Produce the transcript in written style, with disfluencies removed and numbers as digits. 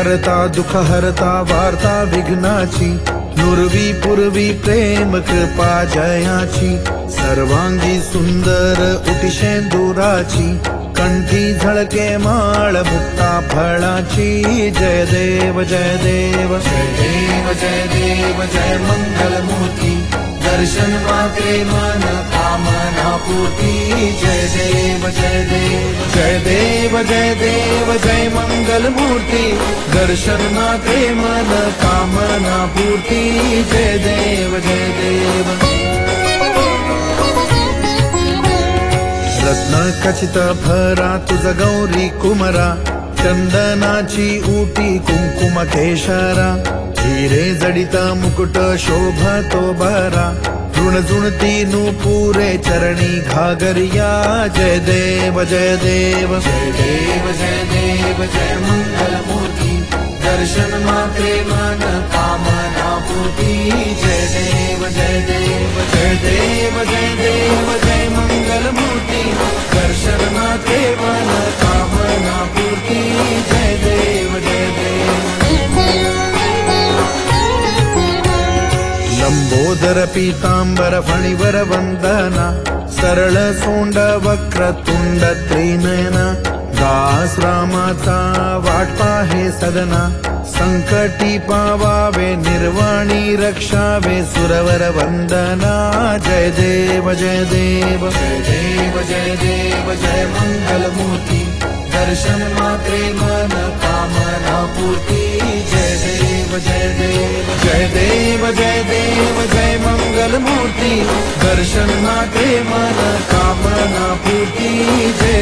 करता दुःख हरता वार्ता विघ्नाची, नुरवी पूर्वी प्रेम कृपा जयाची, सर्वांगी सुंदर उटी शेंदुराची, कंठी झळके माळ मुक्ता फळाची। जय देव जय देव जय देव जय देव जय मंगल मूर्ती, दर्शन मात्रे मन कामना पूर्ती। जय देव जय देव जय देव जय देव जय मंगल मूर्ती, दर्शन मात्रे मन कामना पूर्ती। जय देव जय देव। रत्न खचित भरा तुझ गौरी कुमरा, चंदनाची उटी कुंकुम केशरा, हिरे जडित मुकुट शोभतो बरा, ऋणजुणती नूपुरे चरणी घागरिया। जय देव जय देव जय देव जय देव जय मंगल मूर्ती, दर्शन मात्रे मन कामना पूर्ती। जय देव जय देव जय देव जय देव जय मंगल मूर्ती, दर्शन मात्रे मन कामना पूर्ती। जय देव जय देव। लंबोदर पीतांबर फणिवर वंदना, सरळ सोंड वक्रतुंड त्रिनयना, दास रामाचा वाट पाहे सदना, संकटी पावावे निर्वाणी रक्षावे सुरवर वंदना। जय देव जय देव जय देव जय देव जय मंगल मूर्ती, दर्शन मात्रे मन कामना पूर्ती। जय देव जय देव जय देव जय देव जय मंगल मूर्ती, दर्शन मात्रे मन कामना पूर्ती। जय